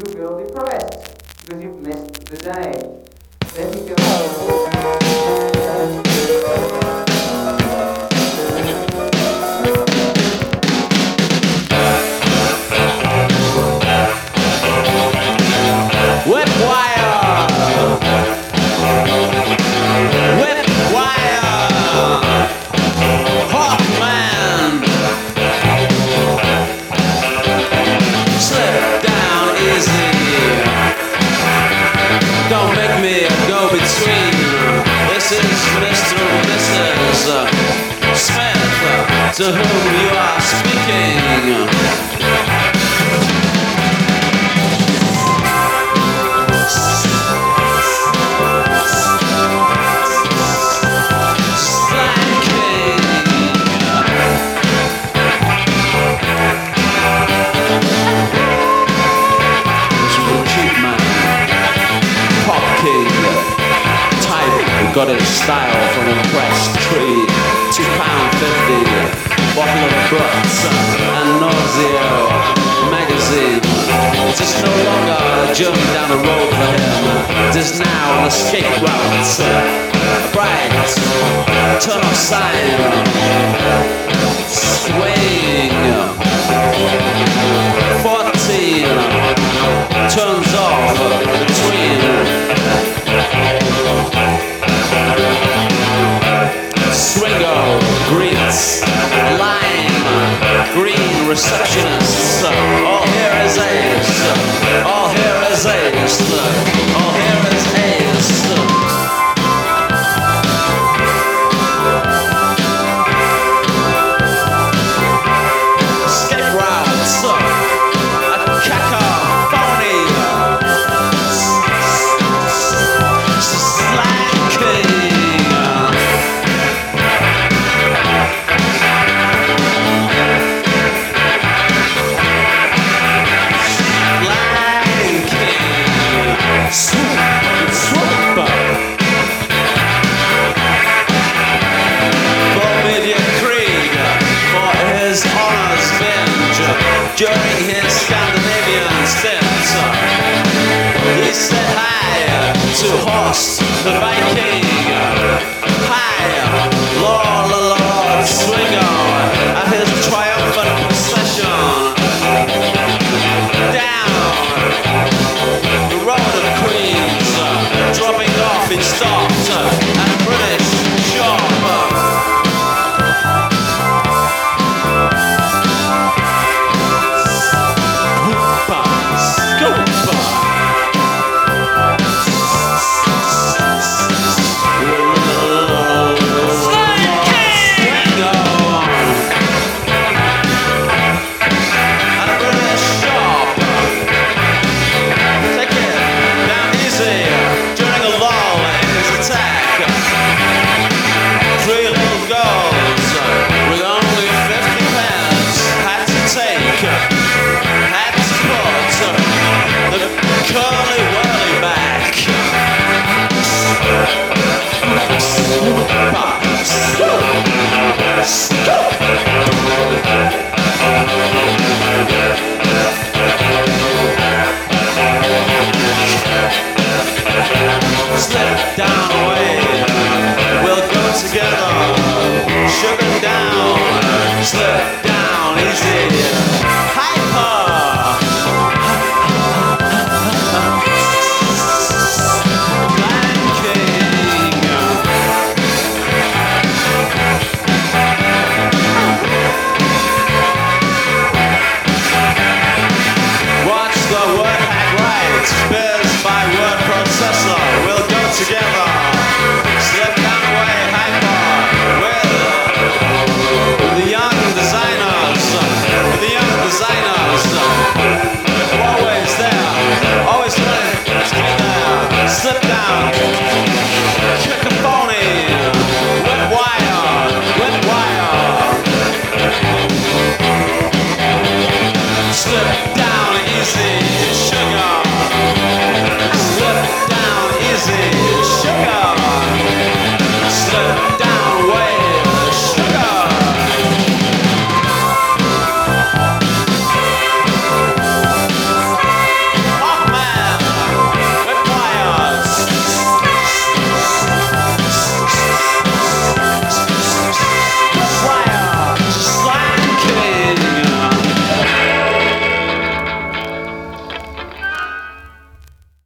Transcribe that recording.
you will be depressed because you've missed the day. Then you go. Whip wire, whip wire, Hawkman, slip down easy, don't make me go between. This is Mr. and Mrs. Smith, to whom you are speaking. Got his style from a pressed tree. £2.50, bottle of Brooks and Nausea magazine. It is no longer a journey down the road for him. It is now an escape route. Bright, turn off sign, swaying. 14, turns off between. Swingo, greets, lime, green receptionists. All here is ace. All here is ace. All here is ace. Skip routes, a cacophony, slanking. During his Scandinavian stint, he said hi to Horst the Viking.